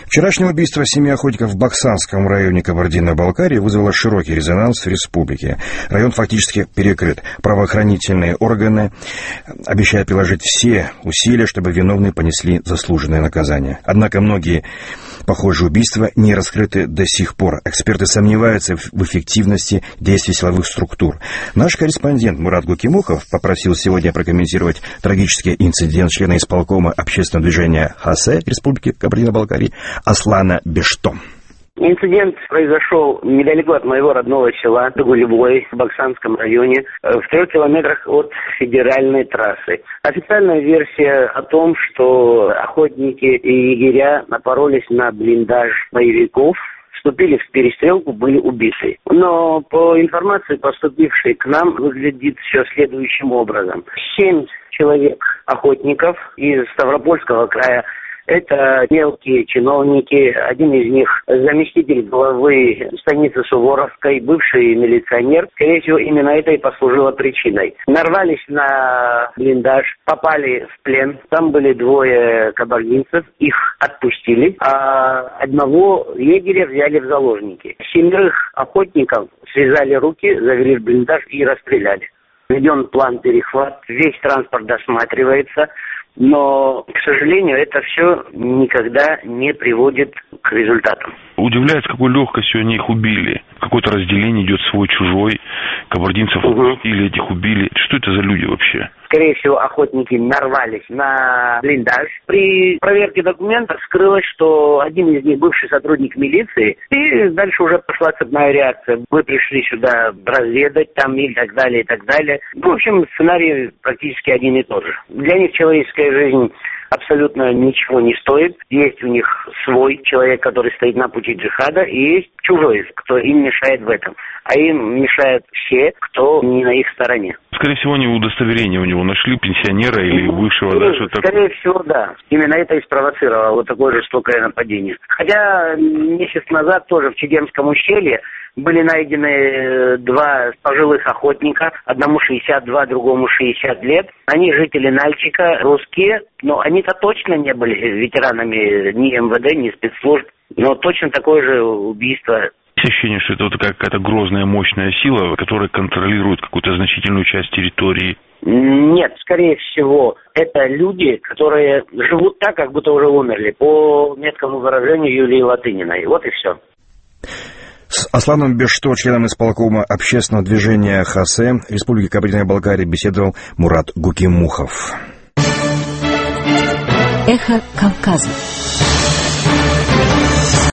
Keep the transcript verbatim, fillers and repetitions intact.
Вчерашнее убийство семи охотников в Баксанском районе Кабардино-Балкарии вызвало широкий резонанс в республике. Район фактически перекрыт. Правоохранительные органы обещают приложить все усилия, чтобы виновные понесли заслуженное наказание. Однако многие похожие убийства не раскрыты до сих пор. Эксперты сомневаются в эффективности действий силовых структур. Наш корреспондент Мурат Гукимухов попросил сегодня прокомментировать трагический инцидент члена исполкома общественного движения ХАСЭ Республики Кабардино-Балкарии Аслана Бешто. Инцидент произошел недалеко от моего родного села Гулевой в Баксанском районе, в трех километрах от федеральной трассы. Официальная версия о том, что охотники и егеря напоролись на блиндаж боевиков, вступили в перестрелку, были убиты. Но по информации, поступившей к нам, выглядит все следующим образом. Семь человек охотников из Ставропольского края. Это мелкие чиновники, один из них заместитель главы станицы Суворовской, бывший милиционер. Скорее всего, именно это и послужило причиной. Нарвались на блиндаж, попали в плен. Там были двое кабардинцев, их отпустили, а одного егеря взяли в заложники. Семерых охотников связали руки, завели в блиндаж и расстреляли. Введен план перехват, весь транспорт досматривается. Но, к сожалению, это все никогда не приводит к результатам. Удивляет, с какой легкостью они их убили. Какое-то разделение идет свой-чужой. Кабардинцев угу. или этих убили. Что это за люди вообще? Скорее всего, охотники нарвались на блиндаж. При проверке документов вскрылось, что один из них бывший сотрудник милиции. И дальше уже пошла цепная реакция. Мы пришли сюда разведать там и так далее, и так далее. Ну, в общем, сценарий практически один и тот же. Для них человеческая жизнь абсолютно ничего не стоит. Есть у них свой человек, который стоит на пути джихада, и есть чужой, кто им мешает в этом. А им мешают все, кто не на их стороне. Скорее всего, они удостоверение у него нашли, пенсионера или бывшего. Ну, да, что скорее такое? всего, да. Именно это и спровоцировало вот такое жестокое нападение. Хотя месяц назад тоже в Чегемском ущелье были найдены два пожилых охотника, одному шестьдесят два, другому шестьдесят лет. Они жители Нальчика, русские, но они-то точно не были ветеранами ни эм вэ дэ, ни спецслужб. Но точно такое же убийство. Ощущение, что это вот какая-то грозная, мощная сила, которая контролирует какую-то значительную часть территории. Нет, скорее всего, это люди, которые живут так, как будто уже умерли, по меткому выражению Юлии Латыниной. Вот и все. С Асланом Бешто, членом исполкома общественного движения ХАСЭ Республики Кабардино-Балкарии, беседовал Мурат Гукимухов. Эхо Кавказа.